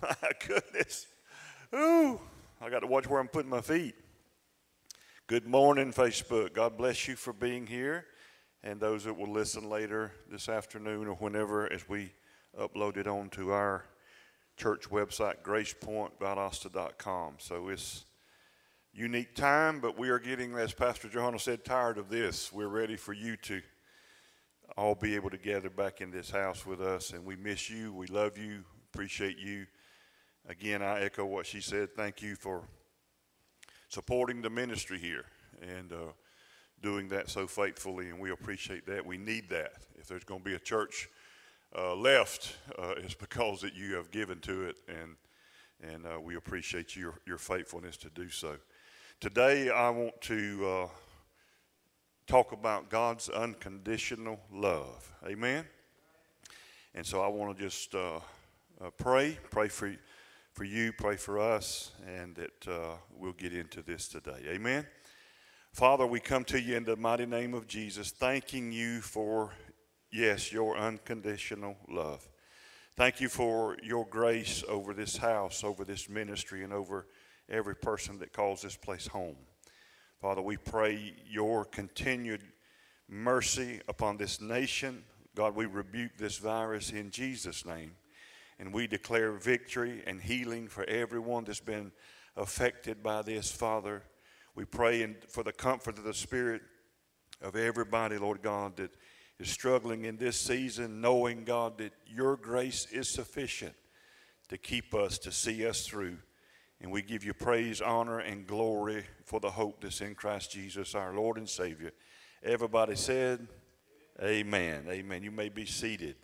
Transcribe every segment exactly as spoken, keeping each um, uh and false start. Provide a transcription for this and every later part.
My goodness. Ooh, I got to watch where I'm putting my feet. Good morning, Facebook. God bless you for being here. And those that will listen later this afternoon or whenever as we upload it onto our church website, grace point valdosta dot com. So it's unique time, but we are getting, as Pastor Johanna said, tired of this. We're ready for you to all be able to gather back in this house with us. And we miss you. We love you. Appreciate you. Again, I echo what she said. Thank you for supporting the ministry here and uh, doing that so faithfully, and we appreciate that. We need that. If there's going to be a church uh, left, uh, it's because that you have given to it, and and uh, we appreciate your, your faithfulness to do so. Today, I want to uh, talk about God's unconditional love. Amen? And so I want to just uh, uh, pray, pray for you. For you, pray for us, and that uh, we'll get into this today. Amen. Father, we come to you in the mighty name of Jesus, thanking you for, yes, your unconditional love. Thank you for your grace over this house, over this ministry, and over every person that calls this place home. Father, we pray your continued mercy upon this nation. God, we rebuke this virus in Jesus' name. And we declare victory and healing for everyone that's been affected by this, Father. We pray in, for the comfort of the Spirit of everybody, Lord God, that is struggling in this season, knowing, God, that your grace is sufficient to keep us, to see us through. And we give you praise, honor, and glory for the hope that's in Christ Jesus, our Lord and Savior. Everybody said, amen. Amen. You may be seated.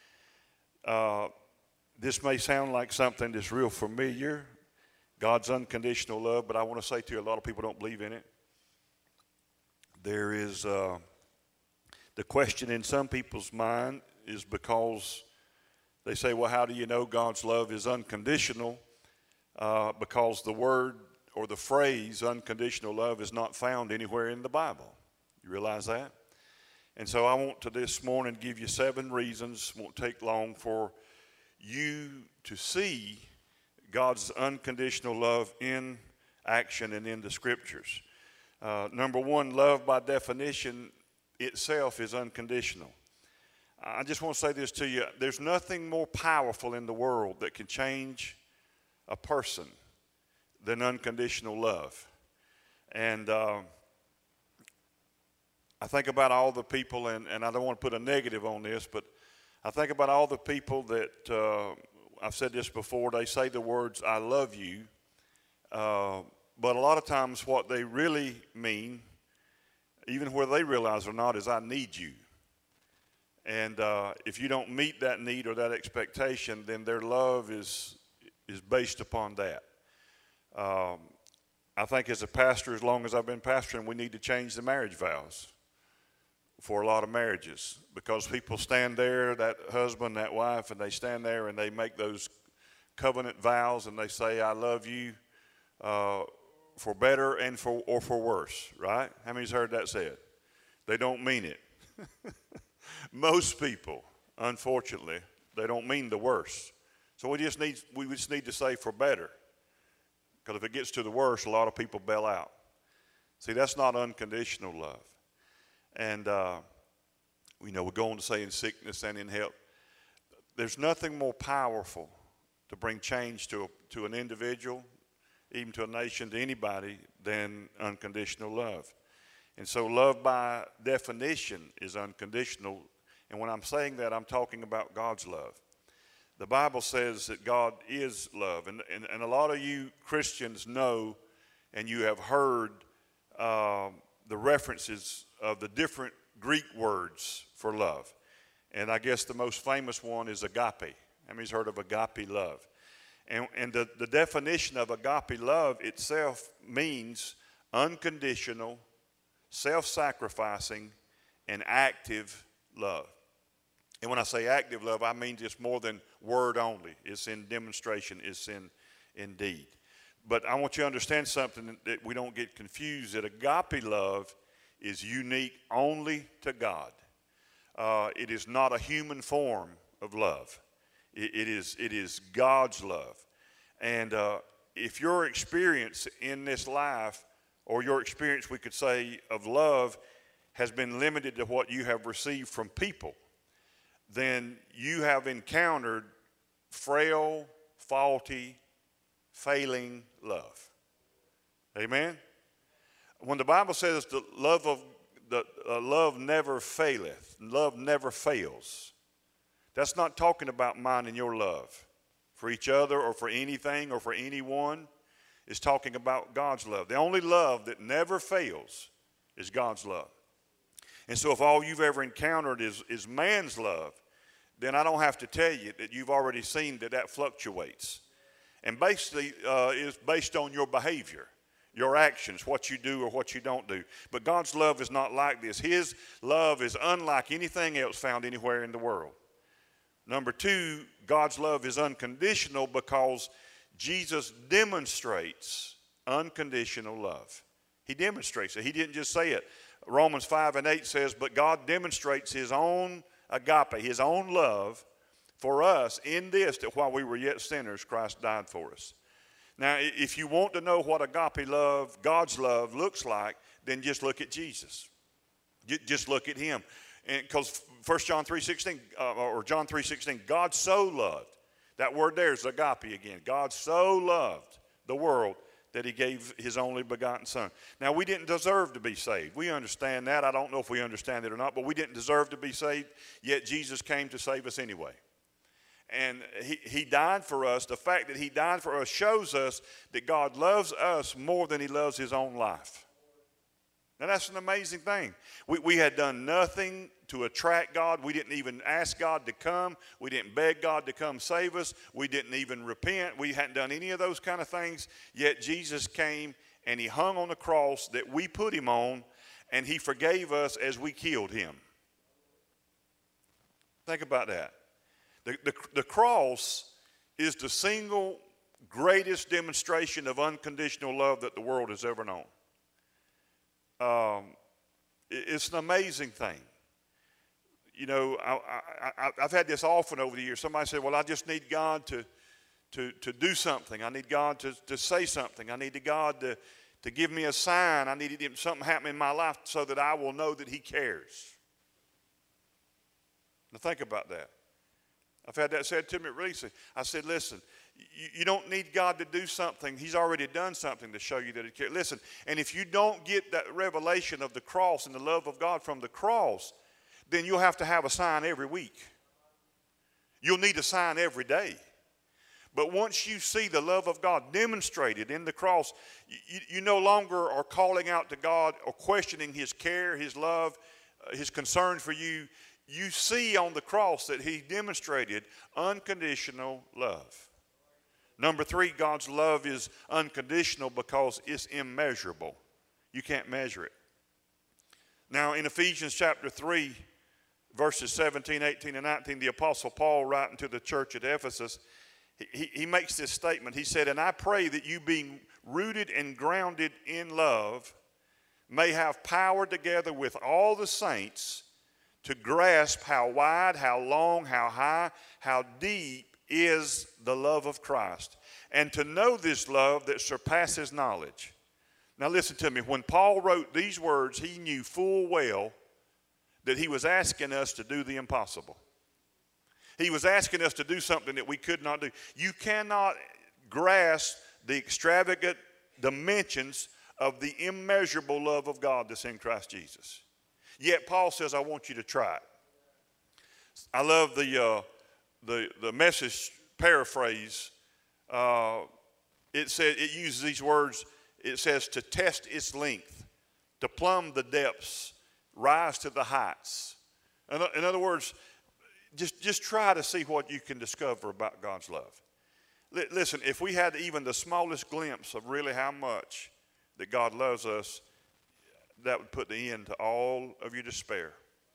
Uh, This may sound like something that's real familiar, God's unconditional love, but I want to say to you, a lot of people don't believe in it. There is, uh, the question in some people's mind is because they say, well, how do you know God's love is unconditional? Uh, because the word or the phrase unconditional love is not found anywhere in the Bible. You realize that? And so I want to this morning give you seven reasons, won't take long, for you to see God's unconditional love in action and in the scriptures. Uh, number one, love by definition itself is unconditional. I just want to say this to you. There's nothing more powerful in the world that can change a person than unconditional love. And uh, I think about all the people, and, and I don't want to put a negative on this, but I think about all the people that, uh, I've said this before, they say the words, I love you, uh, but a lot of times what they really mean, even whether they realize or not, is I need you. And uh, if you don't meet that need or that expectation, then their love is, is based upon that. Um, I think as a pastor, as long as I've been pastoring, we need to change the marriage vows for a lot of marriages, because people stand there, that husband, that wife, and they stand there and they make those covenant vows and they say, I love you uh, for better and for or for worse, right? How many's heard that said? They don't mean it. Most people, unfortunately, they don't mean the worst. So we just need, we just need to say for better, because if it gets to the worst, a lot of people bail out. See, that's not unconditional love. And, uh, you know, we're going to say in sickness and in health. There's nothing more powerful to bring change to, a, to an individual, even to a nation, to anybody, than unconditional love. And so love by definition is unconditional. And when I'm saying that, I'm talking about God's love. The Bible says that God is love. And, and, and a lot of you Christians know, and you have heard uh, the references of the different Greek words for love. And I guess the most famous one is agape. How many's heard of agape love? And, and the, the definition of agape love itself means unconditional, self-sacrificing, and active love. And when I say active love, I mean just more than word only. It's in demonstration, it's in, in deed. But I want you to understand something that we don't get confused, that agape love is unique only to God. Uh, it is not a human form of love. It, it is, it is God's love. And uh, if your experience in this life, or your experience, we could say, of love has been limited to what you have received from people, then you have encountered frail, faulty, failing love. Amen? When the Bible says the love of the uh, love never faileth, love never fails, that's not talking about mine and your love for each other or for anything or for anyone. It's talking about God's love. The only love that never fails is God's love. And so if all you've ever encountered is, is man's love, then I don't have to tell you that you've already seen that that fluctuates. And basically uh, is based on your behavior, your actions, what you do or what you don't do. But God's love is not like this. His love is unlike anything else found anywhere in the world. Number two, God's love is unconditional because Jesus demonstrates unconditional love. He demonstrates it. He didn't just say it. Romans five and eight says, but God demonstrates his own agape, his own love for us in this, that while we were yet sinners, Christ died for us. Now, if you want to know what agape love, God's love, looks like, then just look at Jesus. Just look at him. Because First John three sixteen, uh, or John three sixteen, God so loved. That word there is agape again. God so loved the world that he gave his only begotten son. Now, we didn't deserve to be saved. We understand that. I don't know if we understand it or not, but we didn't deserve to be saved, yet Jesus came to save us anyway. And he, he died for us. The fact that he died for us shows us that God loves us more than he loves his own life. Now, that's an amazing thing. We, we had done nothing to attract God. We didn't even ask God to come. We didn't beg God to come save us. We didn't even repent. We hadn't done any of those kind of things. Yet Jesus came and he hung on the cross that we put him on, and he forgave us as we killed him. Think about that. The, the, the cross is the single greatest demonstration of unconditional love that the world has ever known. Um, it's an amazing thing. You know, I, I, I, I've had this often over the years. Somebody said, well, I just need God to, to, to do something. I need God to, to say something. I need God to, to give me a sign. I need something happen in my life so that I will know that he cares. Now think about that. I've had that said to me recently. I said, listen, you, you don't need God to do something. He's already done something to show you that he cares. Listen, and if you don't get that revelation of the cross and the love of God from the cross, then you'll have to have a sign every week. You'll need a sign every day. But once you see the love of God demonstrated in the cross, you, you no longer are calling out to God or questioning his care, his love, uh, his concern for you. You see on the cross that he demonstrated unconditional love. Number three, God's love is unconditional because it's immeasurable. You can't measure it. Now, in Ephesians chapter three, verses seventeen, eighteen, and nineteen, the Apostle Paul, writing to the church at Ephesus, he, he makes this statement. He said, and I pray that you, being rooted and grounded in love, may have power together with all the saints to grasp how wide, how long, how high, how deep is the love of Christ, and to know this love that surpasses knowledge. Now listen to me. When Paul wrote these words, he knew full well that he was asking us to do the impossible. He was asking us to do something that we could not do. You cannot grasp the extravagant dimensions of the immeasurable love of God that's in Christ Jesus. Yet Paul says, I want you to try it. I love the, uh, the, the Message paraphrase. Uh, it said, it uses these words. It says, to test its length, to plumb the depths, rise to the heights. In, in other words, just, just try to see what you can discover about God's love. L- listen, if we had even the smallest glimpse of really how much that God loves us, that would put the end to all of your despair.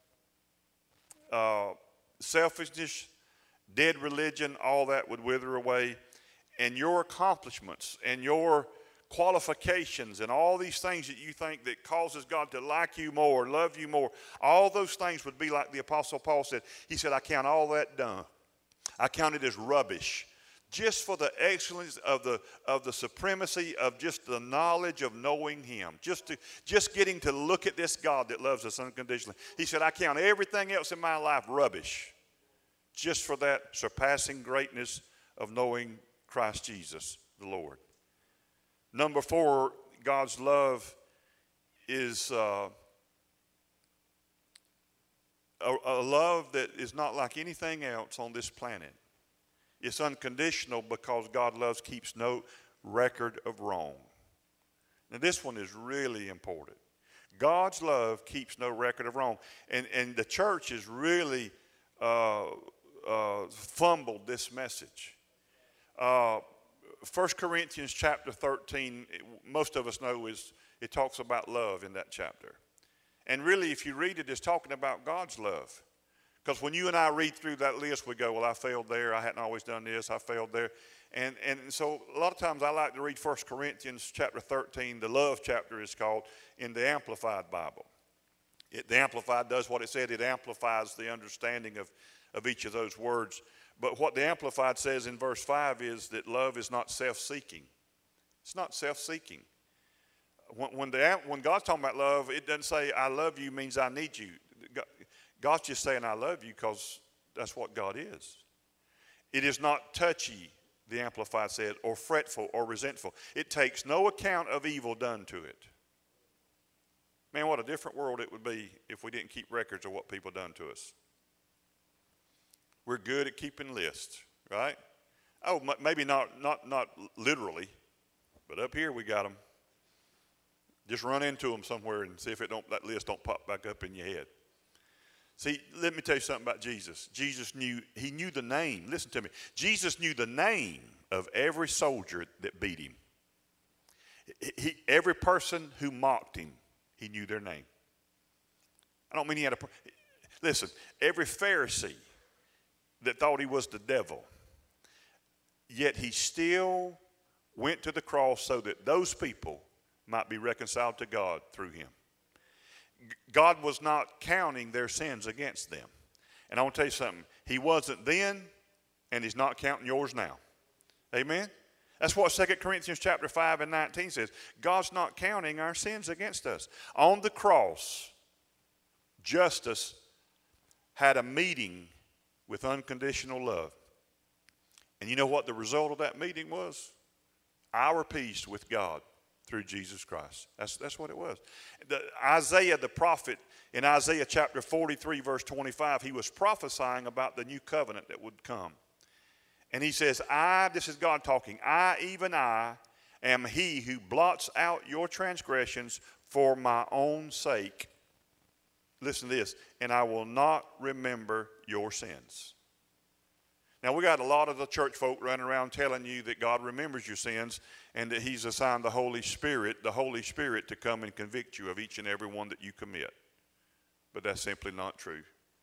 Uh, selfishness, dead religion, all that would wither away. And your accomplishments and your qualifications and all these things that you think that causes God to like you more, love you more, all those things would be like the Apostle Paul said. He said, I count all that done. I count it as rubbish just for the excellence of the of the supremacy of just the knowledge of knowing him, just to just getting to look at this God that loves us unconditionally. He said, I count everything else in my life rubbish just for that surpassing greatness of knowing Christ Jesus the Lord. Number four, God's love is uh, a, a love that is not like anything else on this planet. It's unconditional because God loves, keeps no record of wrong. Now this one is really important. God's love keeps no record of wrong. And, and the church has really uh, uh, fumbled this message. Uh, First Corinthians chapter thirteen, most of us know, is it talks about love in that chapter. And really, if you read it, it's talking about God's love. Because when you and I read through that list, we go, well, I failed there. I hadn't always done this. I failed there. And, and so a lot of times I like to read First Corinthians chapter thirteen. The love chapter is called, in the Amplified Bible. It, the Amplified does what it said. It amplifies the understanding of, of each of those words. But what the Amplified says in verse five is that love is not self-seeking. It's not self-seeking. When, when, the, when God's talking about love, it doesn't say, I love you means I need you. God's just saying, I love you, because that's what God is. It is not touchy, the Amplified said, or fretful or resentful. It takes no account of evil done to it. Man, what a different world it would be if we didn't keep records of what people done to us. We're good at keeping lists, right? Oh, maybe not, not, not literally, but up here we got them. Just run into them somewhere and see if it don't, that list don't pop back up in your head. See, let me tell you something about Jesus. Jesus knew, he knew the name. Listen to me. Jesus knew the name of every soldier that beat him. He, every person who mocked him, he knew their name. I don't mean he had a, listen, every Pharisee that thought he was the devil, yet he still went to the cross so that those people might be reconciled to God through him. God was not counting their sins against them. And I want to tell you something. He wasn't then, and he's not counting yours now. Amen? That's what Second Corinthians chapter five and nineteen says. God's not counting our sins against us. On the cross, justice had a meeting with unconditional love. And you know what the result of that meeting was? Our peace with God through Jesus Christ. That's, that's what it was. The, Isaiah the prophet, in Isaiah chapter forty-three, verse twenty-five, he was prophesying about the new covenant that would come. And he says, I, this is God talking, I, even I, am he who blots out your transgressions for my own sake. Listen to this, and I will not remember your sins. Now, we got a lot of the church folk running around telling you that God remembers your sins and that he's assigned the Holy Spirit, the Holy Spirit to come and convict you of each and every one that you commit. But that's simply not true.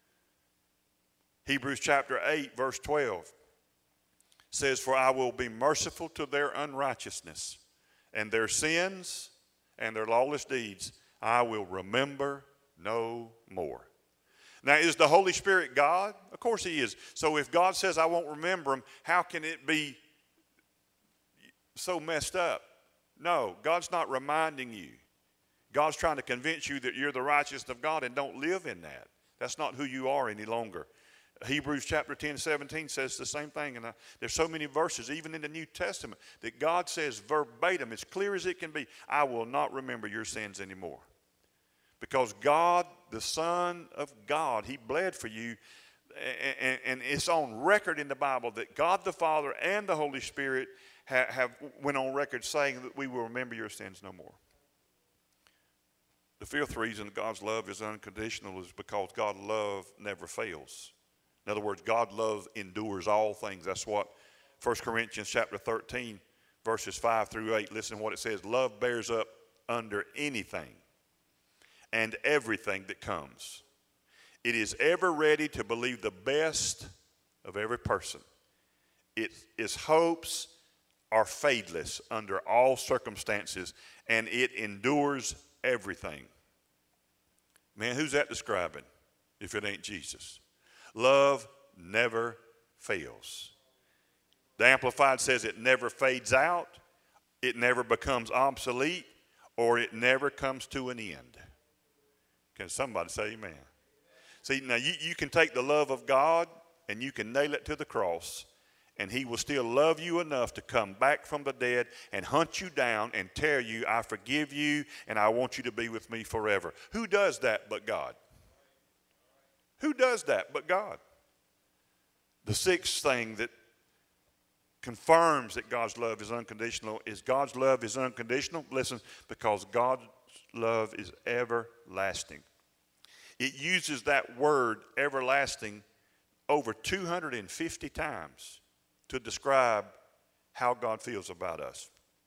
Hebrews chapter eight, verse twelve says, for I will be merciful to their unrighteousness, and their sins and their lawless deeds I will remember no more. Now, is the Holy Spirit God? Of course he is. So if God says I won't remember him, how can it be so messed up? No, God's not reminding you. God's trying to convince you that you're the righteousness of God and don't live in that. That's not who you are any longer. Hebrews chapter ten, seventeen says the same thing. And I, there's so many verses, even in the New Testament, that God says verbatim, as clear as it can be, I will not remember your sins anymore. Because God, the Son of God, he bled for you. And, and it's on record in the Bible that God the Father and the Holy Spirit have, have went on record saying that we will remember your sins no more. The fifth reason God's love is unconditional is because God's love never fails. In other words, God's love endures all things. That's what First Corinthians chapter thirteen, verses five through eight, listen to what it says. Love bears up under anything and everything that comes. It is ever ready to believe the best of every person. It, its hopes are fadeless under all circumstances, and it endures everything. Man, who's that describing if it ain't Jesus? Love never fails. The Amplified says it never fades out, it never becomes obsolete, or it never comes to an end. Can somebody say amen? See, now you, you can take the love of God and you can nail it to the cross, and he will still love you enough to come back from the dead and hunt you down and tell you, I forgive you and I want you to be with me forever. Who does that but God? Who does that but God? The sixth thing that confirms that God's love is unconditional is God's love is unconditional. Listen, because God's love is everlasting. It uses that word everlasting over two hundred fifty times to describe how God feels about us.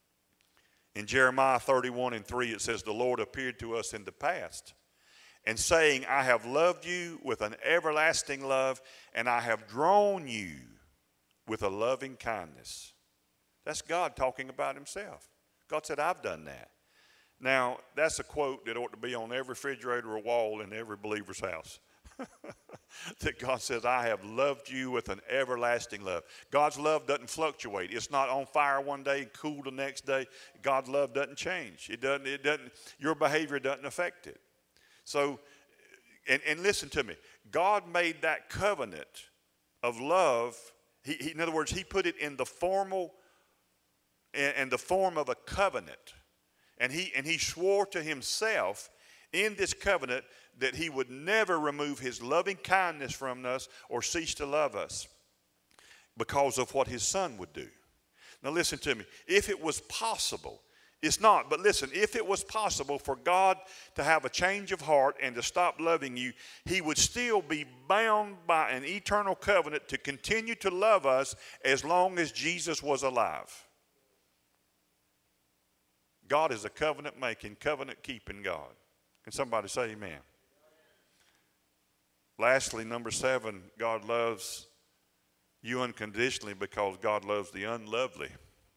In Jeremiah thirty-one and three, it says, the Lord appeared to us in the past and saying, I have loved you with an everlasting love, and I have drawn you with a loving kindness. That's God talking about himself. God said, I've done that. Now, that's a quote that ought to be on every refrigerator or wall in every believer's house. That God says, I have loved you with an everlasting love. God's love doesn't fluctuate. It's not on fire one day and cool the next day. God's love doesn't change. It doesn't, it doesn't, your behavior doesn't affect it. So, and, and listen to me. God made that covenant of love. He, he, in other words, he put it in the formal, in, in the form of a covenant. And he, and he swore to himself in this covenant that he would never remove his loving kindness from us or cease to love us because of what his son would do. Now listen to me. If it was possible, it's not, but listen, if it was possible for God to have a change of heart and to stop loving you, he would still be bound by an eternal covenant to continue to love us as long as Jesus was alive. God is a covenant-making, covenant-keeping God. Can somebody say amen? Lastly, number seven, God loves you unconditionally because God loves the unlovely.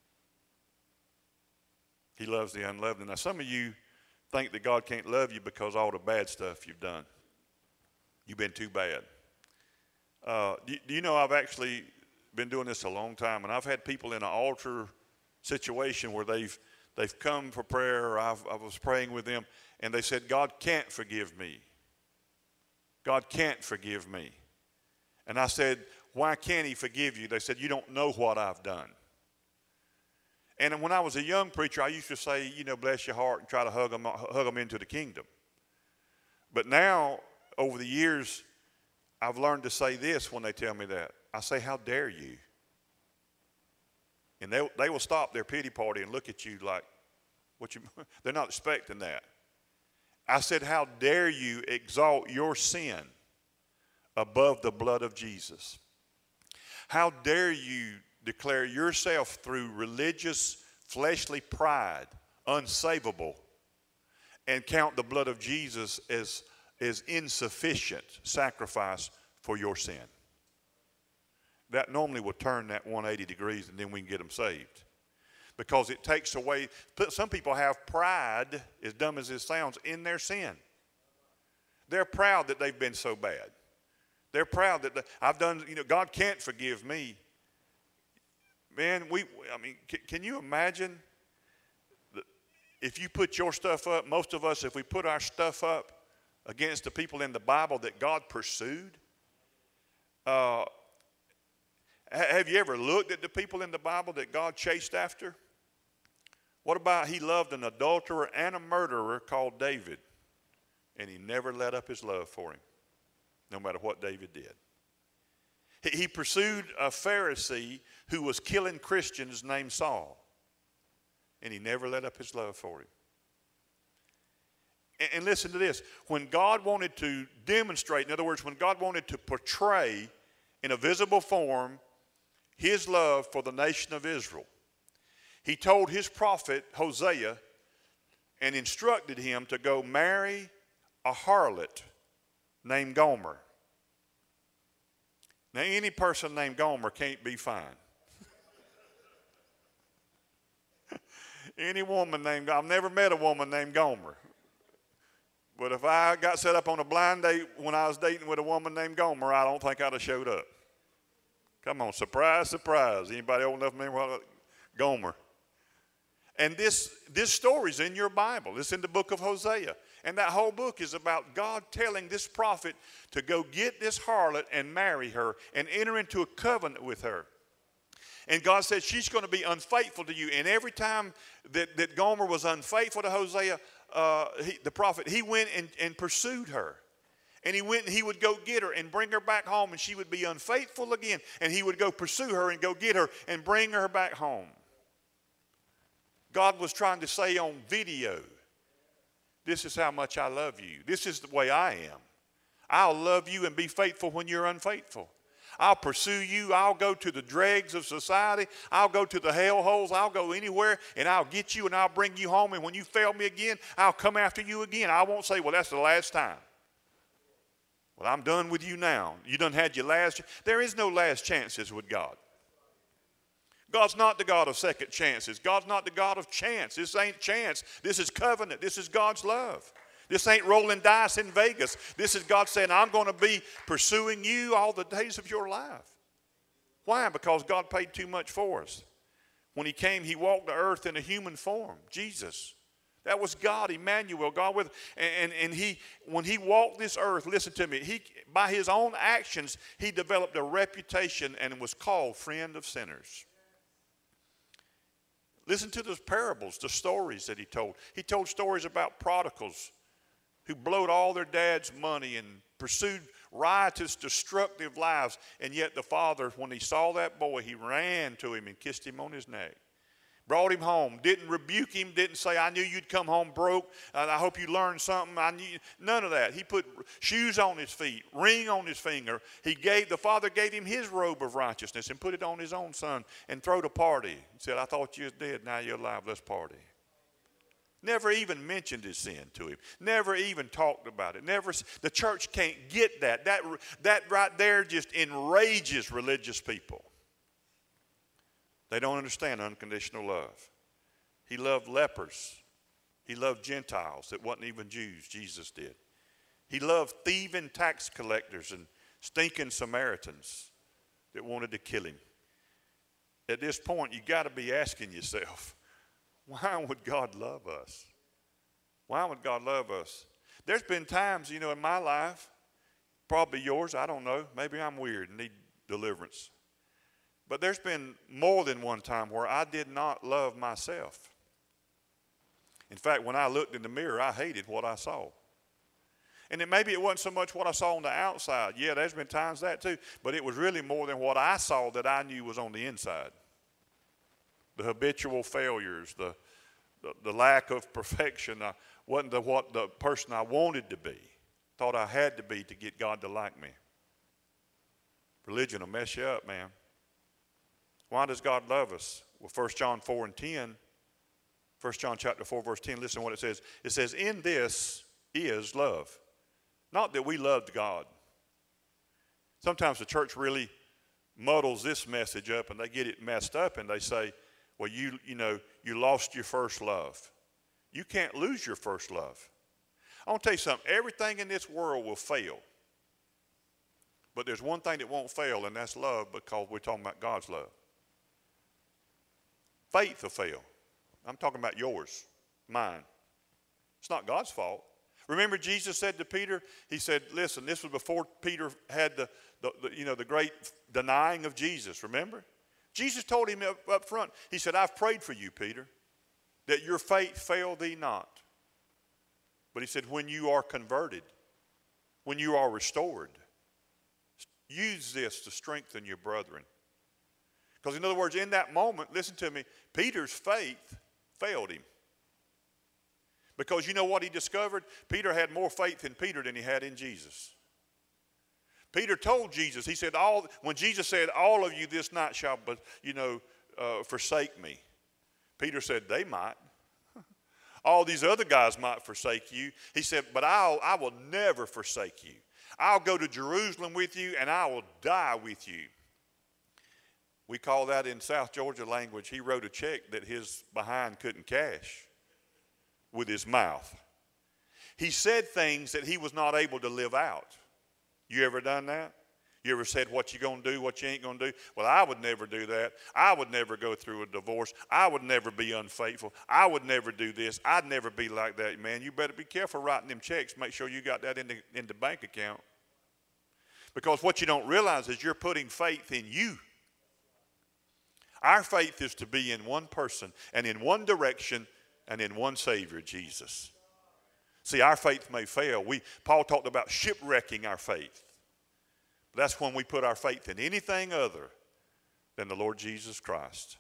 He loves the unlovely. Now, some of you think that God can't love you because of all the bad stuff you've done. You've been too bad. Uh, do, do you know I've actually been doing this a long time, and I've had people in an altar situation where they've they've come for prayer, or I've, I was praying with them, and they said, God can't forgive me. God can't forgive me. And I said, why can't he forgive you? They said, you don't know what I've done. And when I was a young preacher, I used to say, you know, bless your heart and try to hug them, hug them into the kingdom. But now, over the years, I've learned to say this when they tell me that. I say, how dare you? And they, they will stop their pity party and look at you like, what you, they're not expecting that. I said, how dare you exalt your sin above the blood of Jesus? How dare you declare yourself through religious, fleshly pride unsavable and count the blood of Jesus as, as insufficient sacrifice for your sin? That normally will turn that one hundred eighty degrees, and then we can get them saved. Because it takes away, some people have pride, as dumb as it sounds, in their sin. They're proud that they've been so bad. They're proud that they, I've done, you know, God can't forgive me. Man, we, I mean, can, can you imagine that if you put your stuff up, most of us, if we put our stuff up against the people in the Bible that God pursued, uh, have you ever looked at the people in the Bible that God chased after? What about he loved an adulterer and a murderer called David, and he never let up his love for him, no matter what David did. He, he pursued a Pharisee who was killing Christians named Saul, and he never let up his love for him. And, and listen to this. When God wanted to demonstrate, in other words, when God wanted to portray in a visible form his love for the nation of Israel, he told his prophet Hosea and instructed him to go marry a harlot named Gomer. Now, any person named Gomer can't be fine. Any woman named, I've never met a woman named Gomer. But if I got set up on a blind date when I was dating with a woman named Gomer, I don't think I'd have showed up. Come on, surprise, surprise. Anybody old enough to remember what Gomer? And this, this story's in your Bible. It's in the book of Hosea. And that whole book is about God telling this prophet to go get this harlot and marry her and enter into a covenant with her. And God said she's going to be unfaithful to you. And every time that, that Gomer was unfaithful to Hosea, uh, he, the prophet, he went and, and pursued her. And he went and he would go get her and bring her back home, and she would be unfaithful again. And he would go pursue her and go get her and bring her back home. God was trying to say on video, this is how much I love you. This is the way I am. I'll love you and be faithful when you're unfaithful. I'll pursue you. I'll go to the dregs of society. I'll go to the hellholes. I'll go anywhere, and I'll get you, and I'll bring you home. And when you fail me again, I'll come after you again. I won't say, well, that's the last time. Well, I'm done with you now. You done had your last. There is no last chances with God. God's not the God of second chances. God's not the God of chance. This ain't chance. This is covenant. This is God's love. This ain't rolling dice in Vegas. This is God saying, I'm going to be pursuing you all the days of your life. Why? Because God paid too much for us. When he came, he walked the earth in a human form, Jesus. That was God, Emmanuel, God with, and, and he, when he walked this earth, listen to me, he, by his own actions, he developed a reputation and was called friend of sinners. Listen to the parables, the stories that he told. He told stories about prodigals who blowed all their dad's money and pursued riotous, destructive lives. And yet the father, when he saw that boy, he ran to him and kissed him on his neck. Brought him home, didn't rebuke him, didn't say, I knew you'd come home broke, and I hope you learned something. I knew. None of that. He put shoes on his feet, ring on his finger. He gave, the father gave him his robe of righteousness and put it on his own son and threw a party. He said, I thought you was dead, now you're alive, let's party. Never even mentioned his sin to him. Never even talked about it. Never. The church can't get that. That, that right there just enrages religious people. They don't understand unconditional love. He loved lepers. He loved Gentiles that wasn't even Jews. Jesus did. He loved thieving tax collectors and stinking Samaritans that wanted to kill him. At this point, you got to be asking yourself, why would God love us? Why would God love us? There's been times, you know, in my life, probably yours, I don't know. Maybe I'm weird and need deliverance. But there's been more than one time where I did not love myself. In fact, when I looked in the mirror, I hated what I saw. And it, maybe it wasn't so much what I saw on the outside. Yeah, there's been times that too. But it was really more than what I saw that I knew was on the inside. The habitual failures, the, the, the lack of perfection. I wasn't the, what the person I wanted to be, thought I had to be to get God to like me. Religion will mess you up, man. Why does God love us? Well, First John four and ten, First John chapter four, verse ten, listen to what it says. It says, in this is love. Not that we loved God. Sometimes the church really muddles this message up and they get it messed up and they say, well, you, you know, you lost your first love. You can't lose your first love. I want to tell you something. Everything in this world will fail. But there's one thing that won't fail, and that's love, because we're talking about God's love. Faith will fail. I'm talking about yours, mine. It's not God's fault. Remember Jesus said to Peter, he said, listen, this was before Peter had the, the, the you know, the great denying of Jesus, remember? Jesus told him up, up front, he said, I've prayed for you, Peter, that your faith fail thee not. But he said, when you are converted, when you are restored, use this to strengthen your brethren. Because in other words, in that moment, listen to me, Peter's faith failed him. Because you know what he discovered? Peter had more faith in Peter than he had in Jesus. Peter told Jesus, he said, all, when Jesus said, all of you this night shall, but you know, uh, forsake me. Peter said, they might. All these other guys might forsake you. He said, but I'll, I will never forsake you. I'll go to Jerusalem with you and I will die with you. We call that in South Georgia language, he wrote a check that his behind couldn't cash with his mouth. He said things that he was not able to live out. You ever done that? You ever said what you going to do, what you ain't going to do? Well, I would never do that. I would never go through a divorce. I would never be unfaithful. I would never do this. I'd never be like that. Man, you better be careful writing them checks. Make sure you got that in the, in the bank account. Because what you don't realize is you're putting faith in you. Our faith is to be in one person and in one direction and in one Savior, Jesus. See, our faith may fail. We, Paul talked about shipwrecking our faith. That's when we put our faith in anything other than the Lord Jesus Christ.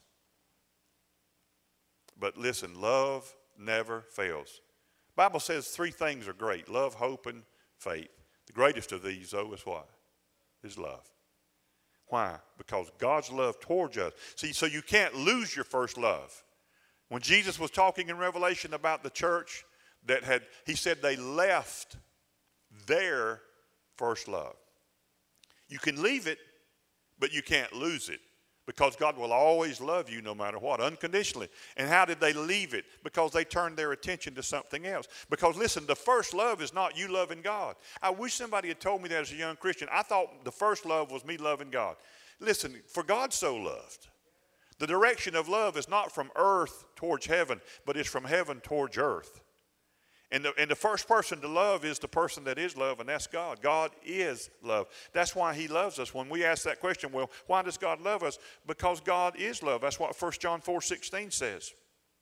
But listen, love never fails. The Bible says three things are great: love, hope, and faith. The greatest of these, though, is what? Is love. Why? Because God's love towards us. See, so you can't lose your first love. When Jesus was talking in Revelation about the church that had, he said they left their first love. You can leave it, but you can't lose it, because God will always love you no matter what, unconditionally. And how did they leave it? Because they turned their attention to something else. Because listen, the first love is not you loving God. I wish somebody had told me that as a young Christian. I thought the first love was me loving God. Listen, for God so loved. The direction of love is not from earth towards heaven, but it's from heaven towards earth. And the, and the first person to love is the person that is love, and that's God. God is love. That's why he loves us. When we ask that question, well, why does God love us? Because God is love. That's what First John four sixteen says.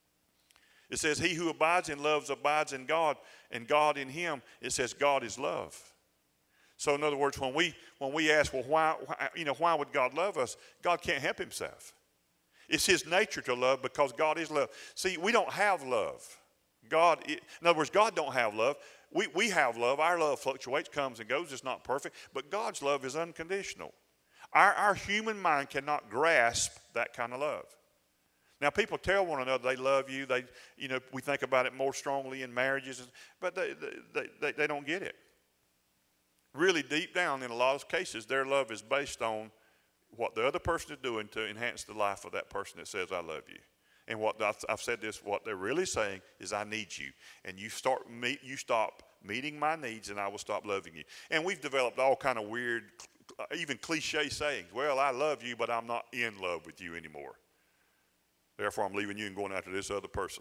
It says, he who abides in love abides in God, and God in him. It says God is love. So in other words, when we, when we ask, well, why, why, you know, why would God love us? God can't help himself. It's his nature to love, because God is love. See, we don't have love. God, in other words, God don't have love. We, we have love. Our love fluctuates, comes and goes. It's not perfect. But God's love is unconditional. Our, our human mind cannot grasp that kind of love. Now, people tell one another they love you. They, you know, we think about it more strongly in marriages, but they, they, they, they don't get it. Really deep down, in a lot of cases, their love is based on what the other person is doing to enhance the life of that person that says, I love you. And what I've said this, what they're really saying is, I need you. And you start meet, you stop meeting my needs, and I will stop loving you. And we've developed all kind of weird, even cliche sayings. Well, I love you, but I'm not in love with you anymore. Therefore, I'm leaving you and going after this other person.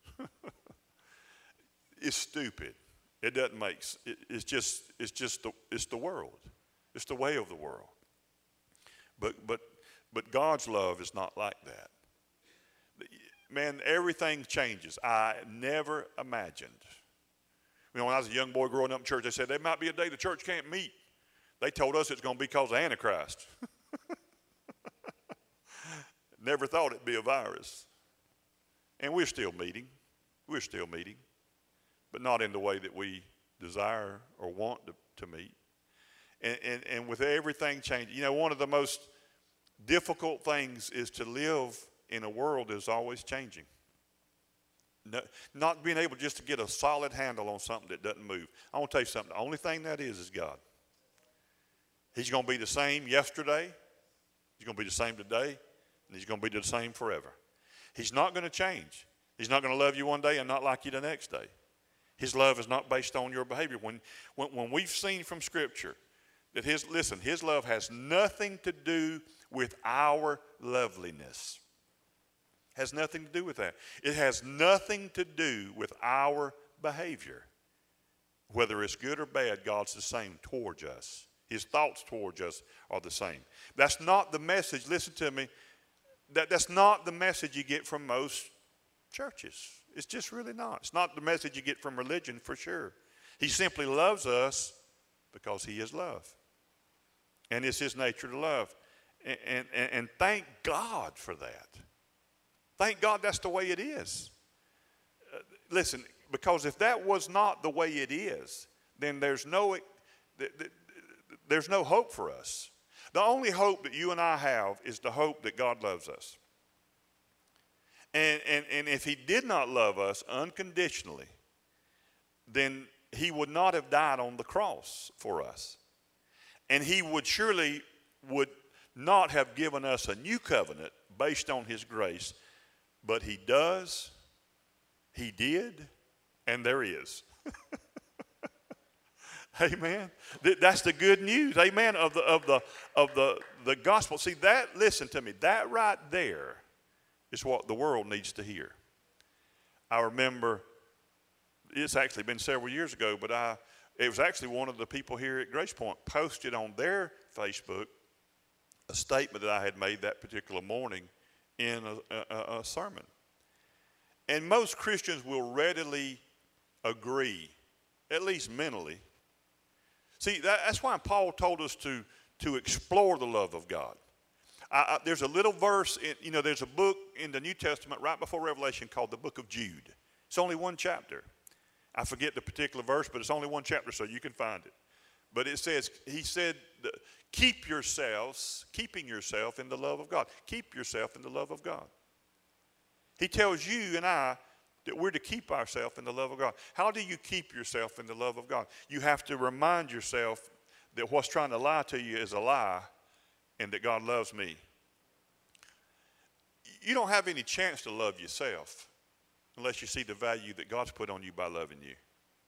It's stupid. It doesn't make it, it's just it's just the, it's the world. It's the way of the world. But but but God's love is not like that. Man, everything changes. I never imagined. You know, when I was a young boy growing up in church, they said there might be a day the church can't meet. They told us it's going to be because of Antichrist. Never thought it'd be a virus. And we're still meeting. We're still meeting. But not in the way that we desire or want to, to meet. And, and, and with everything changing, you know, one of the most difficult things is to live in a world that's always changing. No, not being able just to get a solid handle on something that doesn't move. I want to tell you something. The only thing that is is God. He's going to be the same yesterday. He's going to be the same today. And he's going to be the same forever. He's not going to change. He's not going to love you one day and not like you the next day. His love is not based on your behavior. When, when, when we've seen from Scripture that his, listen, his love has nothing to do with our loveliness. Has nothing to do with that. It has nothing to do with our behavior. Whether it's good or bad, God's the same towards us. His thoughts towards us are the same. That's not the message, listen to me, that, that's not the message you get from most churches. It's just really not. It's not the message you get from religion for sure. He simply loves us because he is love. And it's his nature to love. And, and, and thank God for that. Thank God that's the way it is. Uh, listen, because if that was not the way it is, then there's no, there's no hope for us. The only hope that you and I have is the hope that God loves us. And, and, and if he did not love us unconditionally, then he would not have died on the cross for us. And he would surely would not have given us a new covenant based on his grace. But he does, he did, and there is. Amen. That's the good news. Amen. Of the of the of the the gospel. See that? Listen to me. That right there is what the world needs to hear. I remember. It's actually been several years ago, but I it was actually one of the people here at Grace Point posted on their Facebook a statement that I had made that particular morning in a, a, a sermon. And most Christians will readily agree, at least mentally. See, that, that's why Paul told us to, to explore the love of God. I, I, there's a little verse, in, you know, there's a book in the New Testament right before Revelation called the book of Jude. It's only one chapter. I forget the particular verse, but it's only one chapter, so you can find it. But it says, he said, keep yourselves, keeping yourself in the love of God. Keep yourself in the love of God. He tells you and I that we're to keep ourselves in the love of God. How do you keep yourself in the love of God? You have to remind yourself that what's trying to lie to you is a lie and that God loves me. You don't have any chance to love yourself unless you see the value that God's put on you by loving you.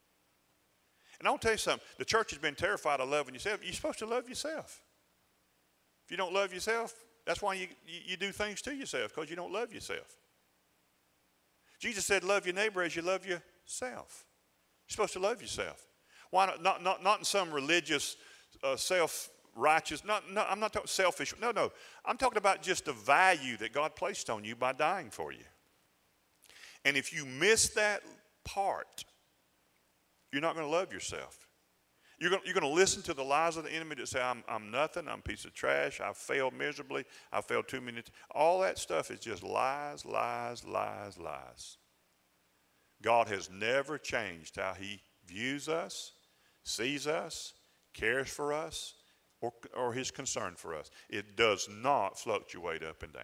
And I'll tell you something. The church has been terrified of loving yourself. You're supposed to love yourself. If you don't love yourself, that's why you, you, you do things to yourself, because you don't love yourself. Jesus said, love your neighbor as you love yourself. You're supposed to love yourself. Why not? Not, not, not in some religious, uh, self-righteous, not, no, I'm not talking selfish. No, no. I'm talking about just the value that God placed on you by dying for you. And if you miss that part, you're not going to love yourself. You're going, you're going to listen to the lies of the enemy that say, I'm, I'm nothing, I'm a piece of trash, I've failed miserably, I've failed too many times. All that stuff is just lies, lies, lies, lies. God has never changed how he views us, sees us, cares for us, or, or his concern for us. It does not fluctuate up and down.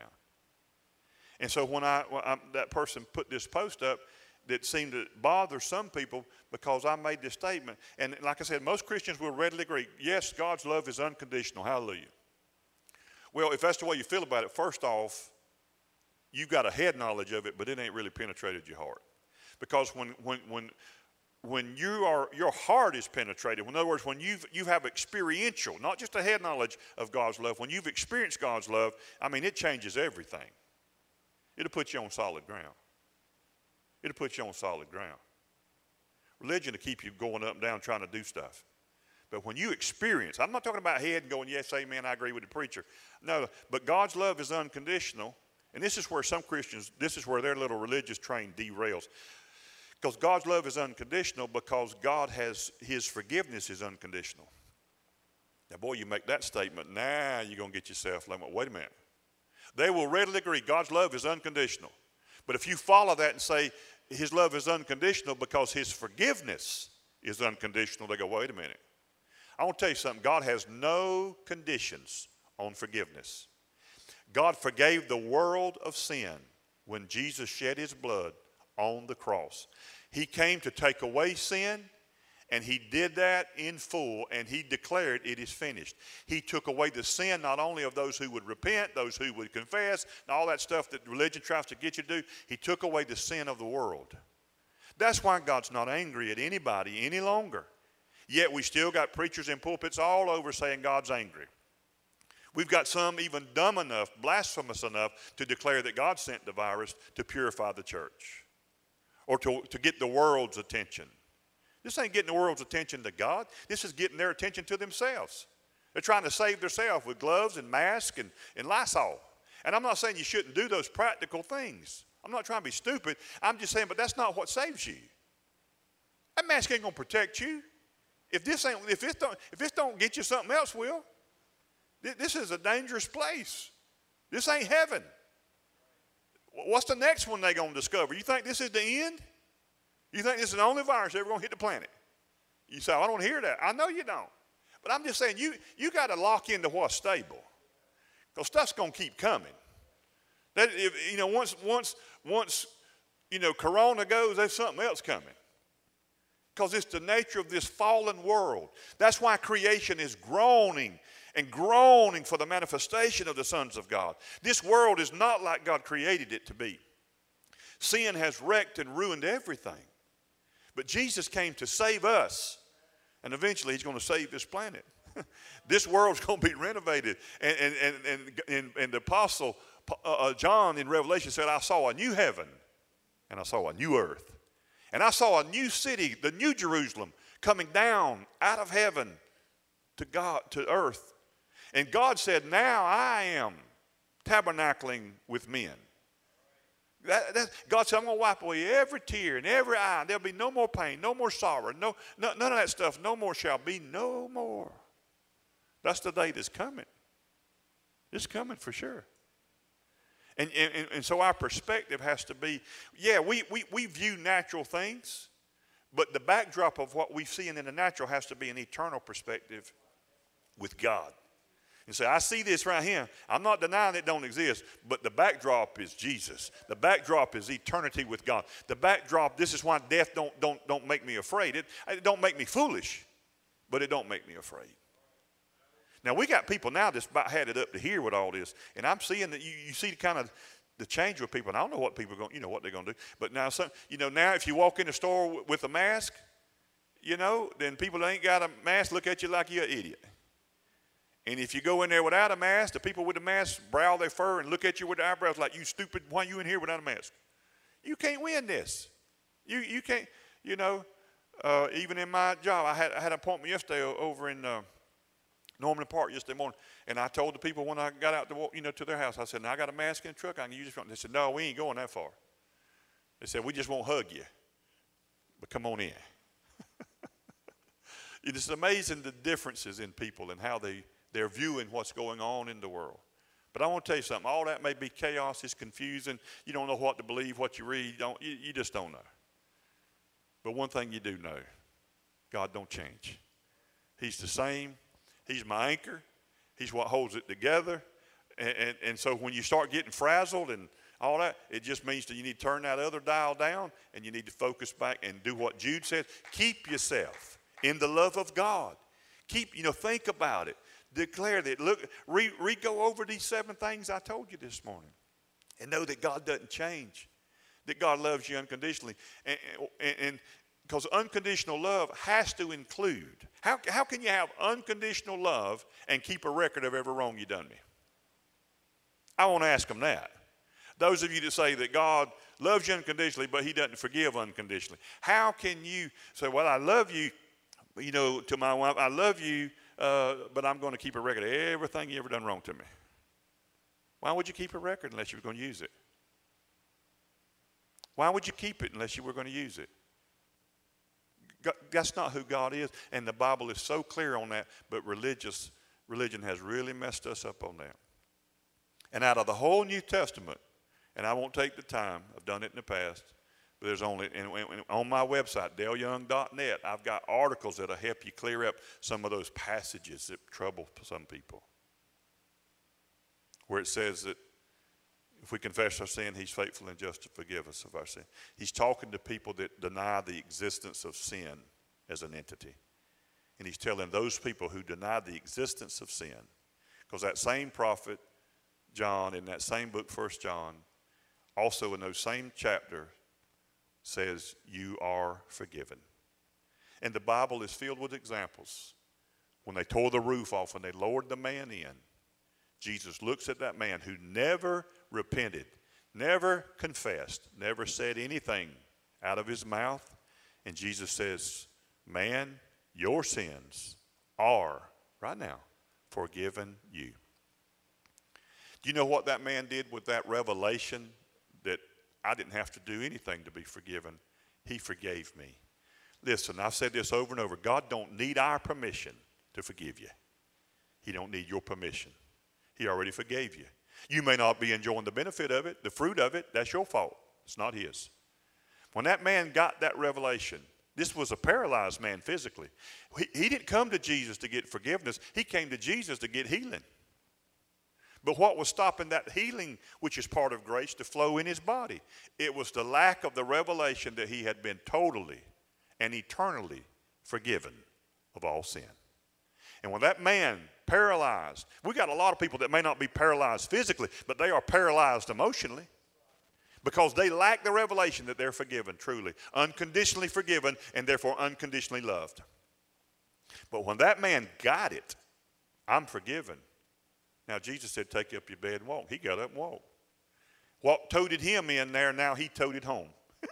And so when, I, when I, that person put this post up, that seemed to bother some people because I made this statement. And like I said, most Christians will readily agree, yes, God's love is unconditional. Hallelujah. Well, if that's the way you feel about it, first off, you've got a head knowledge of it, but it ain't really penetrated your heart. Because when when when when you are your heart is penetrated, in other words, when you've you have experiential, not just a head knowledge of God's love, when you've experienced God's love, I mean, it changes everything. It'll put you on solid ground. It'll put you on solid ground. Religion will keep you going up and down trying to do stuff. But when you experience, I'm not talking about head and going, yes, amen, I agree with the preacher. No, but God's love is unconditional. And this is where some Christians, this is where their little religious train derails. Because God's love is unconditional because God has, his forgiveness is unconditional. Now, boy, you make that statement, now you're going to get yourself, like, wait a minute. They will readily agree God's love is unconditional. But if you follow that and say his love is unconditional because his forgiveness is unconditional, they go, wait a minute. I want to tell you something. God has no conditions on forgiveness. God forgave the world of sin when Jesus shed his blood on the cross. He came to take away sin, and he did that in full, and he declared it is finished. He took away the sin not only of those who would repent, those who would confess, and all that stuff that religion tries to get you to do. He took away the sin of the world. That's why God's not angry at anybody any longer. Yet we still got preachers in pulpits all over saying God's angry. We've got some even dumb enough, blasphemous enough to declare that God sent the virus to purify the church or to, to get the world's attention. This ain't getting the world's attention to God. This is getting their attention to themselves. They're trying to save themselves with gloves and masks and, and Lysol. And I'm not saying you shouldn't do those practical things. I'm not trying to be stupid. I'm just saying, but that's not what saves you. That mask ain't going to protect you. If this ain't, if this don't, if this don't get you, something else will. This is a dangerous place. This ain't heaven. What's the next one they're going to discover? You think this is the end? You think this is the only virus ever going to hit the planet? You say, oh, I don't hear that. I know you don't. But I'm just saying, you, you got to lock into what's stable. Because stuff's going to keep coming. That, if, you know, once, once, once, you know, Corona goes, there's something else coming. Because it's the nature of this fallen world. That's why creation is groaning and groaning for the manifestation of the sons of God. This world is not like God created it to be. Sin has wrecked and ruined everything. But Jesus came to save us. And eventually he's going to save this planet. This world's going to be renovated. And, and, and, and, and, and the apostle uh, John in Revelation said, I saw a new heaven and I saw a new earth. And I saw a new city, the new Jerusalem, coming down out of heaven to God, to earth. And God said, now I am tabernacling with men. That, that, God said, I'm going to wipe away every tear and every eye. And there'll be no more pain, no more sorrow, no, no, none of that stuff. No more shall be, no more. That's the day that's coming. It's coming for sure. And, and, and so our perspective has to be, yeah, we, we, we view natural things, but the backdrop of what we've seen in the natural has to be an eternal perspective with God. And say, I see this right here. I'm not denying it don't exist, but the backdrop is Jesus. The backdrop is eternity with God. The backdrop, this is why death don't, don't, don't make me afraid. It, it don't make me foolish, but it don't make me afraid. Now, we got people now that's about had it up to here with all this, and I'm seeing that you, you see the kind of the change with people, and I don't know what people are going, you know, what they're going to do. But now, some, you know, now if you walk in the store with, with a mask, you know, then people that ain't got a mask look at you like you're an idiot. And if you go in there without a mask, the people with the mask brow their fur and look at you with their eyebrows like, you stupid, why are you in here without a mask? You can't win this. You you can't, you know, uh, even in my job, I had, I had an appointment yesterday over in uh, Norman Park yesterday morning, and I told the people when I got out to walk, you know, to their house, I said, now I got a mask in the truck, I can use it. They said, no, we ain't going that far. They said, we just won't hug you, but come on in. It's amazing the differences in people and how they They're viewing what's going on in the world. But I want to tell you something. All that may be chaos. It's confusing. You don't know what to believe, what you read. You, don't, you, you just don't know. But one thing you do know, God don't change. He's the same. He's my anchor. He's what holds it together. And, and, and so when you start getting frazzled and all that, it just means that you need to turn that other dial down and you need to focus back and do what Jude says. Keep yourself in the love of God. Keep, you know, think about it. Declare that. Look, re, re go over these seven things I told you this morning. And know that God doesn't change. That God loves you unconditionally. And because unconditional love has to include. How, how can you have unconditional love and keep a record of every wrong you done me? I want to ask them that. Those of you that say that God loves you unconditionally, but he doesn't forgive unconditionally. How can you say, well, I love you, you know, to my wife, I love you, Uh, but I'm going to keep a record of everything you ever done wrong to me. Why would you keep a record unless you were going to use it? Why would you keep it unless you were going to use it? God, that's not who God is, and the Bible is so clear on that, but religious religion has really messed us up on that. And out of the whole New Testament, and I won't take the time, I've done it in the past, but there's only, and on my website, dale young dot net, I've got articles that'll help you clear up some of those passages that trouble some people. Where it says that if we confess our sin, he's faithful and just to forgive us of our sin. He's talking to people that deny the existence of sin as an entity. And he's telling those people who deny the existence of sin, because that same prophet, John, in that same book, First John, also in those same chapters, says you are forgiven. And the Bible is filled with examples. When they tore the roof off and they lowered the man in, Jesus looks at that man who never repented, never confessed, never said anything out of his mouth. And Jesus says, man, your sins are, right now, forgiven you. Do you know what that man did with that revelation that I didn't have to do anything to be forgiven? He forgave me. Listen, I've said this over and over. God don't need our permission to forgive you. He don't need your permission. He already forgave you. You may not be enjoying the benefit of it, the fruit of it. That's your fault. It's not his. When that man got that revelation, this was a paralyzed man physically. He, he didn't come to Jesus to get forgiveness. He came to Jesus to get healing. But what was stopping that healing, which is part of grace, to flow in his body? It was the lack of the revelation that he had been totally and eternally forgiven of all sin. And when that man paralyzed, we got a lot of people that may not be paralyzed physically, but they are paralyzed emotionally because they lack the revelation that they're forgiven truly, unconditionally forgiven, and therefore unconditionally loved. But when that man got it, I'm forgiven. Now, Jesus said, take up your bed and walk. He got up and walked. What toted him in there, now he toted home.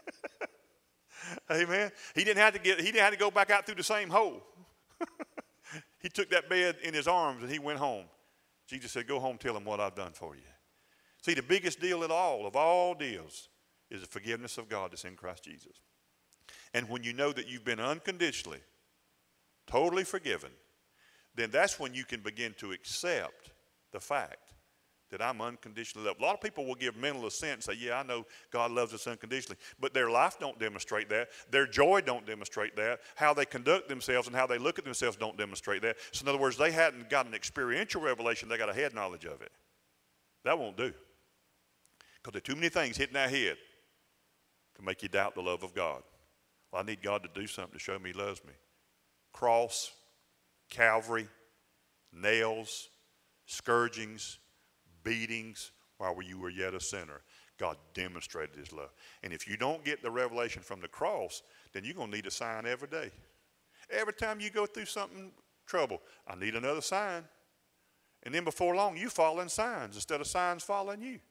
Amen. He didn't have to get, he didn't have to go back out through the same hole. He took that bed in his arms and he went home. Jesus said, go home, tell him what I've done for you. See, the biggest deal at all, of all deals, is the forgiveness of God that's in Christ Jesus. And when you know that you've been unconditionally, totally forgiven, then that's when you can begin to accept the fact that I'm unconditionally loved. A lot of people will give mental assent and say, yeah, I know God loves us unconditionally. But their life don't demonstrate that. Their joy don't demonstrate that. How they conduct themselves and how they look at themselves don't demonstrate that. So in other words, they hadn't got an experiential revelation. They got a head knowledge of it. That won't do. Because there are too many things hitting that head to make you doubt the love of God. Well, I need God to do something to show me he loves me. Cross, Calvary, nails, scourgings, beatings while you were yet a sinner. God demonstrated his love. And if you don't get the revelation from the cross, then you're going to need a sign every day. Every time you go through something, trouble, I need another sign. And then before long, you following signs instead of signs following you.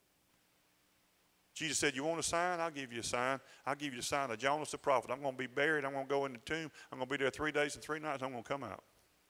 Jesus said, you want a sign? I'll give you a sign. I'll give you the sign of Jonas the prophet. I'm going to be buried. I'm going to go in the tomb. I'm going to be there three days and three nights. I'm going to come out.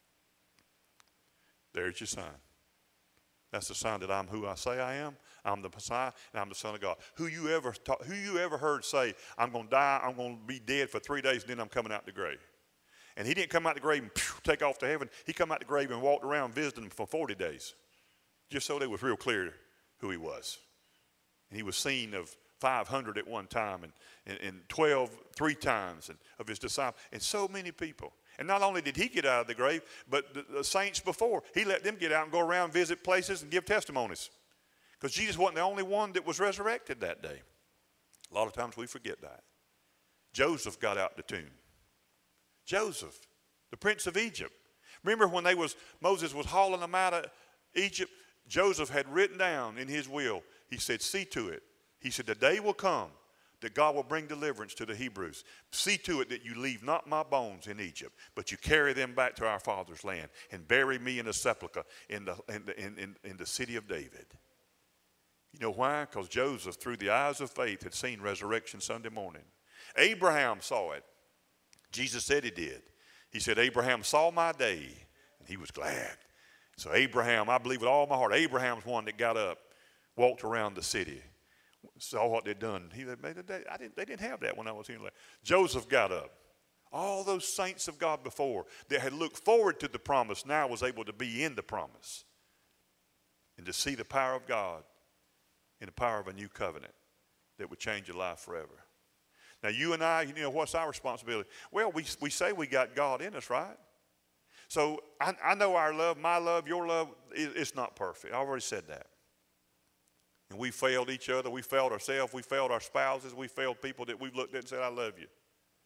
There's your sign. That's the sign that I'm who I say I am. I'm the Messiah, and I'm the Son of God. Who you ever ta- who you ever heard say, I'm going to die, I'm going to be dead for three days, and then I'm coming out the grave? And he didn't come out the grave and pew, take off to heaven. He come out the grave and walked around visiting them for forty days, just so they was real clear who he was. And he was seen of five hundred at one time, and, and, and twelve three times, and of his disciples, and so many people. And not only did he get out of the grave, but the, the saints before, he let them get out and go around, visit places, and give testimonies. Because Jesus wasn't the only one that was resurrected that day. A lot of times we forget that. Joseph got out the tomb. Joseph, the prince of Egypt. Remember when they was Moses was hauling them out of Egypt, Joseph had written down in his will, he said, see to it. He said, the day will come that God will bring deliverance to the Hebrews. See to it that you leave not my bones in Egypt, but you carry them back to our father's land and bury me in a sepulchre in the, in the, in, in, in the city of David. You know why? Because Joseph, through the eyes of faith, had seen resurrection Sunday morning. Abraham saw it. Jesus said he did. He said, Abraham saw my day, and he was glad. So Abraham, I believe with all my heart, Abraham's one that got up, walked around the city, saw what they'd done. He made a day. I didn't, they didn't have that when I was here. Joseph got up. All those saints of God before that had looked forward to the promise now was able to be in the promise and to see the power of God and the power of a new covenant that would change your life forever. Now you and I, you know, what's our responsibility? Well, we, we say we got God in us, right? So I, I know our love, my love, your love, it, it's not perfect. I already said that. And we failed each other. We failed ourselves. We failed our spouses. We failed people that we've looked at and said, I love you.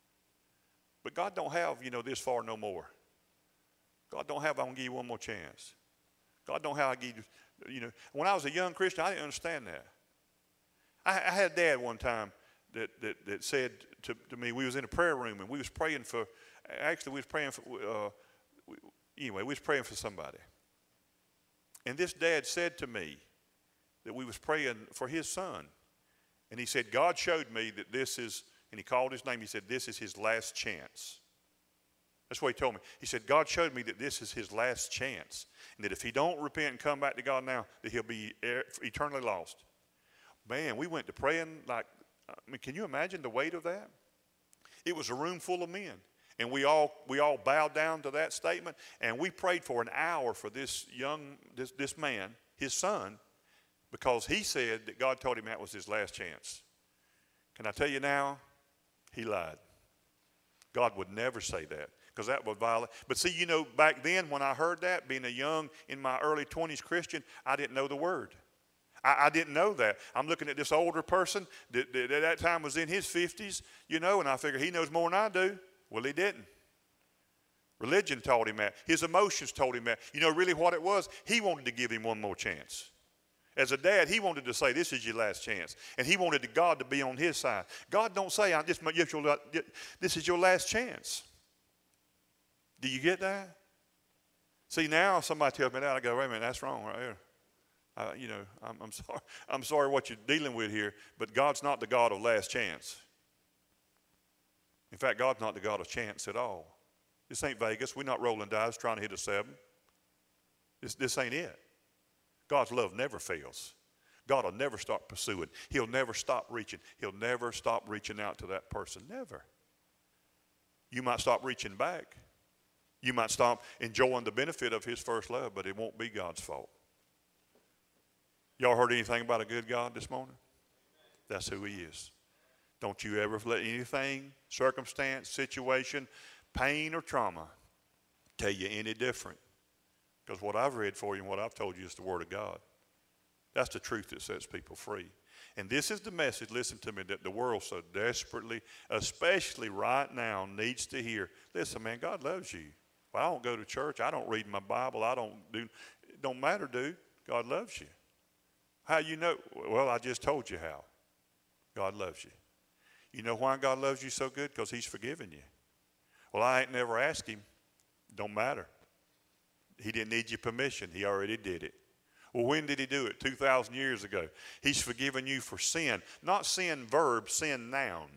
But God don't have, you know, this far no more. God don't have, I'm going to give you one more chance. God don't have, I give you, you know. When I was a young Christian, I didn't understand that. I, I had a dad one time that, that, that said to, to me, we was in a prayer room and we was praying for, actually we was praying for, uh, anyway, we was praying for somebody. And this dad said to me, that we was praying for his son. And he said, God showed me that this is, and he called his name, he said, this is his last chance. That's what he told me. He said, God showed me that this is his last chance. And that if he don't repent and come back to God now, that he'll be eternally lost. Man, we went to praying like, I mean, can you imagine the weight of that? It was a room full of men. And we all we all bowed down to that statement. And we prayed for an hour for this young, this, this man, his son, because he said that God told him that was his last chance. Can I tell you now? He lied. God would never say that because that would violate. But see, you know, back then when I heard that, being a young, in my early twenties Christian, I didn't know the word. I, I didn't know that. I'm looking at this older person that, that at that time was in his fifties, you know, and I figure he knows more than I do. Well, he didn't. Religion taught him that. His emotions told him that. You know really what it was? He wanted to give him one more chance. As a dad, he wanted to say, this is your last chance. And he wanted God to be on his side. God don't say, this, this is your last chance. Do you get that? See, now somebody tells me that, I go, wait a minute, that's wrong right there. Uh, you know, I'm, I'm sorry. I'm sorry what you're dealing with here, but God's not the God of last chance. In fact, God's not the God of chance at all. This ain't Vegas. We're not rolling dice trying to hit a seven. This, this ain't it. God's love never fails. God will never stop pursuing. He'll never stop reaching. He'll never stop reaching out to that person. Never. You might stop reaching back. You might stop enjoying the benefit of his first love, but it won't be God's fault. Y'all heard anything about a good God this morning? That's who he is. Don't you ever let anything, circumstance, situation, pain, or trauma tell you any different. Because what I've read for you and what I've told you is the Word of God. That's the truth that sets people free. And this is the message, listen to me, that the world so desperately, especially right now, needs to hear. Listen, man, God loves you. Well, I don't go to church. I don't read my Bible. I don't do, it don't matter, dude. God loves you. How you know? Well, I just told you how. God loves you. You know why God loves you so good? Because he's forgiven you. Well, I ain't never asked him. Don't matter. He didn't need your permission. He already did it. Well, when did he do it? two thousand years ago. He's forgiven you for sin. Not sin verb, sin noun.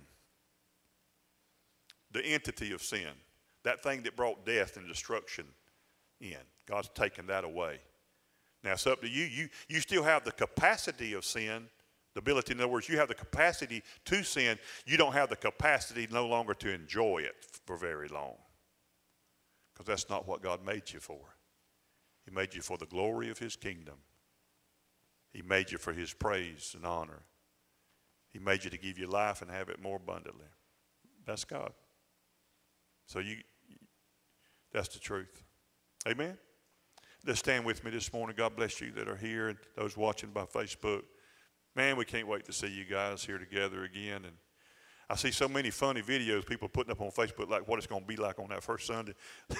The entity of sin. That thing that brought death and destruction in. God's taken that away. Now, it's up to you. You, you still have the capacity of sin. The ability, in other words, you have the capacity to sin. You don't have the capacity no longer to enjoy it for very long. Because that's not what God made you for. He made you for the glory of his kingdom. He made you for his praise and honor. He made you to give you life and have it more abundantly. That's God. So you, that's the truth. Amen? Let's stand with me this morning. God bless you that are here and those watching by Facebook. Man, we can't wait to see you guys here together again. And I see so many funny videos people putting up on Facebook like what it's going to be like on that first Sunday.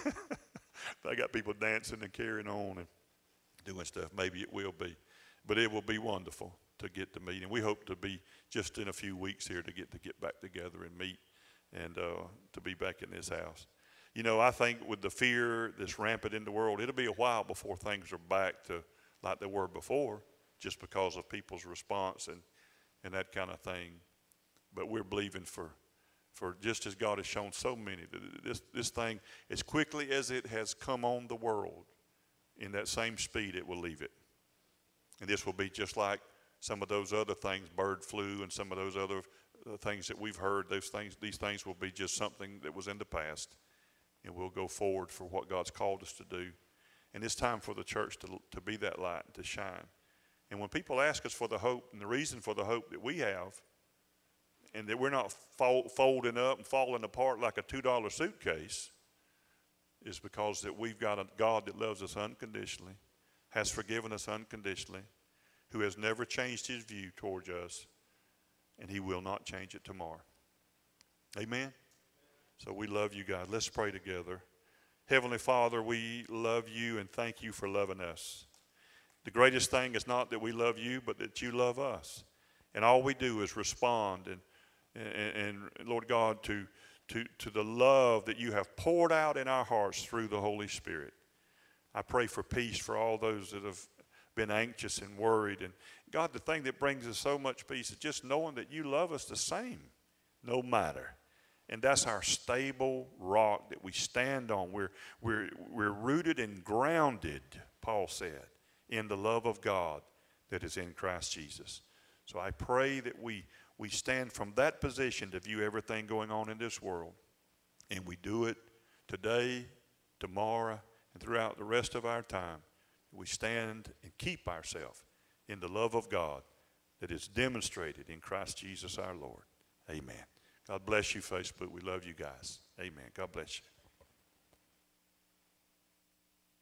They got people dancing and carrying on and doing stuff. Maybe it will be. But it will be wonderful to get to meet. And we hope to be just in a few weeks here to get to get back together and meet and uh, to be back in this house. You know, I think with the fear that's rampant in the world, it'll be a while before things are back to like they were before, just because of people's response and, and that kind of thing. But we're believing for, for just as God has shown so many, this, this thing, as quickly as it has come on the world, in that same speed it will leave it. And this will be just like some of those other things, bird flu and some of those other uh, things that we've heard. Those things, these things will be just something that was in the past. And we'll go forward for what God's called us to do. And it's time for the church to, to be that light and to shine. And when people ask us for the hope and the reason for the hope that we have, and that we're not fold, folding up and falling apart like a two dollar suitcase, is because that we've got a God that loves us unconditionally, has forgiven us unconditionally, who has never changed his view towards us, and he will not change it tomorrow. Amen? So we love you guys. Let's pray together. Heavenly Father, we love you and thank you for loving us. The greatest thing is not that we love you, but that you love us. And all we do is respond and, and, and Lord God, to, to, to the love that you have poured out in our hearts through the Holy Spirit. I pray for peace for all those that have been anxious and worried. And God, the thing that brings us so much peace is just knowing that you love us the same, no matter. And that's our stable rock that we stand on. We're, we're, we're rooted and grounded, Paul said, in the love of God that is in Christ Jesus. So I pray that we, we stand from that position to view everything going on in this world. And we do it today, tomorrow, and throughout the rest of our time. We stand and keep ourselves in the love of God that is demonstrated in Christ Jesus our Lord. Amen. God bless you, Facebook. We love you guys. Amen. God bless you.